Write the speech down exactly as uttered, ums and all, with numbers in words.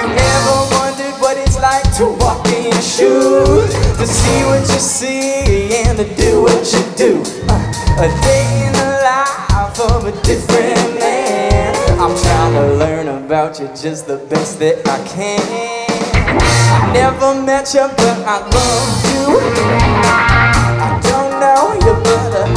ever wondered what it's like to walk in your shoes, to see what you see and to do what you do? Uh, a day in the life of a different man. I'm trying to learn about you just the best that I can. I never met you, but I love you.